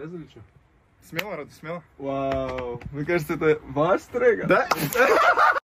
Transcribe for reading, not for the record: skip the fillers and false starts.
Отрезали что? Смело, Роду, смело. Вау. Мне кажется, это ваш трек. Да?